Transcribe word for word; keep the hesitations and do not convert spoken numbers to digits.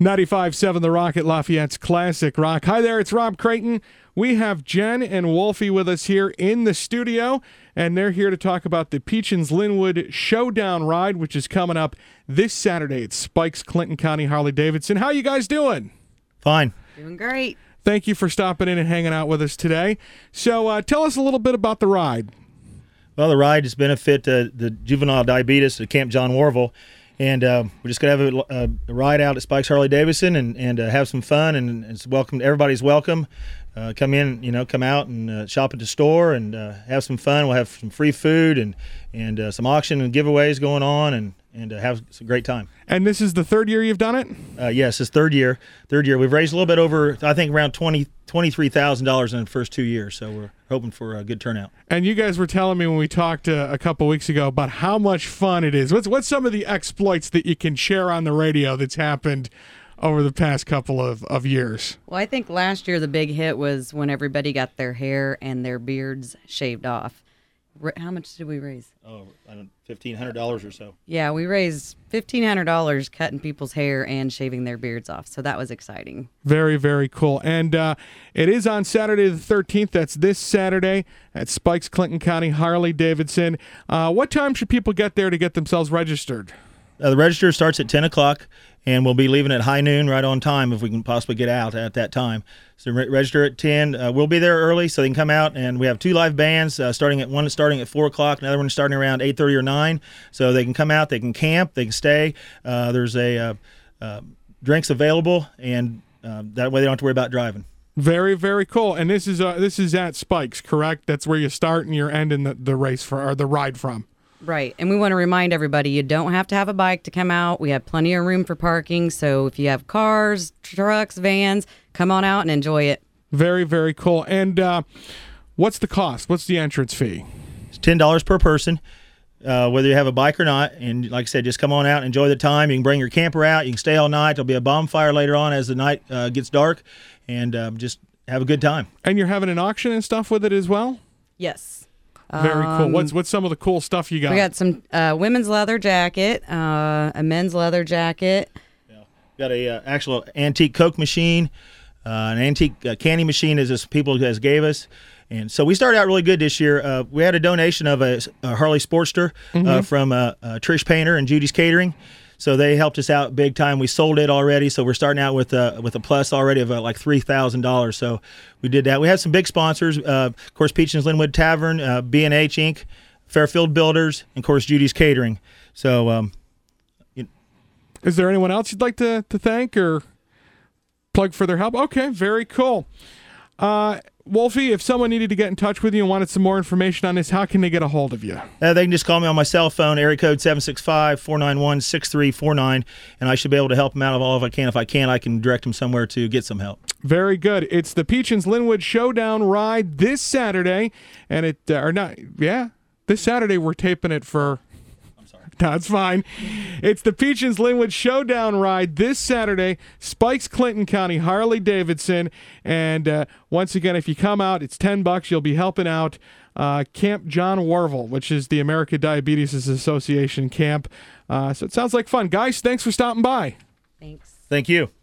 ninety-five point seven The Rocket, Lafayette's Classic Rock. Hi there, it's Rob Creighton. We have Jen and Wolfie with us here in the studio, and they're here to talk about the Peachins Linwood Showdown Ride, which is coming up this Saturday at Spikes Clinton County Harley-Davidson. How you guys doing? Fine. Doing great. Thank you for stopping in and hanging out with us today. So uh, tell us a little bit about the ride. Well, the ride is benefit uh, the juvenile diabetes at Camp John Warville. And uh, we're just going to have a, a ride out at Spikes Harley-Davidson and, and uh, have some fun. And it's welcome. Everybody's welcome. Uh, come in, you know, come out and uh, shop at the store and uh, have some fun. We'll have some free food and and uh, some auction and giveaways going on and, and uh, have some great time. And this is the third year you've done it? Uh, yes, it's third year. Third year. We've raised a little bit over, I think, around twenty, twenty-three thousand dollars in the first two years. So we're hoping for a good turnout. And you guys were telling me when we talked uh, a couple weeks ago about how much fun it is. What's what's some of the exploits that you can share on the radio that's happened over the past couple of, of years? Well, I think last year the big hit was when everybody got their hair and their beards shaved off. How much did we raise? Oh, I don't, fifteen hundred dollars or so. Yeah, we raised fifteen hundred dollars cutting people's hair and shaving their beards off, so that was exciting. Very, very cool. And uh, it is on Saturday the thirteenth. That's this Saturday at Spikes Clinton County Harley-Davidson. Uh, what time should people get there to get themselves registered? Uh, the register starts at ten o'clock, and we'll be leaving at high noon right on time if we can possibly get out at that time. So re- register at ten. Uh, we'll be there early so they can come out, and we have two live bands uh, starting at one starting at four o'clock, another one starting around eight thirty or nine. So they can come out, they can camp, they can stay. Uh, there's a uh, uh, drinks available, and uh, that way they don't have to worry about driving. Very, very cool. And this is uh, this is at Spikes, correct? That's where you start and you're ending the, the race for or the ride from. Right, and we want to remind everybody you don't have to have a bike to come out. We have plenty of room for parking, so if you have cars, trucks, vans, come on out and enjoy it. Very, very cool. And uh, what's the cost? What's the entrance fee? It's ten dollars per person, uh, whether you have a bike or not. And like I said, just come on out and enjoy the time. You can bring your camper out. You can stay all night. There'll be a bonfire later on as the night uh, gets dark, and um, just have a good time. And you're having an auction and stuff with it as well? Yes. Very cool. Um, What's what's some of the cool stuff you got? We got some uh, women's leather jacket, uh, a men's leather jacket. Yeah. Got a uh, actual antique Coke machine, uh, an antique uh, candy machine as this people guys gave us. And so we started out really good this year. Uh, we had a donation of a, a Harley Sportster Mm-hmm. uh, from uh, uh, Trish Painter and Judy's Catering. So they helped us out big time. We sold it already, so we're starting out with uh, with a plus already of uh, like three thousand dollars. So we did that. We had some big sponsors, uh, of course, Peachins Linwood Tavern, uh, B and H Incorporated, Fairfield Builders, and of course Judy's Catering. So, um, you is there anyone else you'd like to, to thank or plug for their help? Okay, very cool. Uh, Wolfie, if someone needed to get in touch with you and wanted some more information on this, how can they get a hold of you? Uh, they can just call me on my cell phone, area code seven six five, four nine one, six three four nine, and I should be able to help them out of all if I can. If I can't, I can direct them somewhere to get some help. Very good. It's the Peachins Linwood Showdown Ride this Saturday, and it, uh, or not, yeah, this Saturday we're taping it for... That's fine. It's the Peachins Linwood Showdown Ride this Saturday, Spikes Clinton County Harley-Davidson. And uh, once again, if you come out, it's ten bucks. You'll be helping out uh, Camp John Warville, which is the American Diabetes Association camp. Uh, so it sounds like fun. Guys, thanks for stopping by. Thanks. Thank you.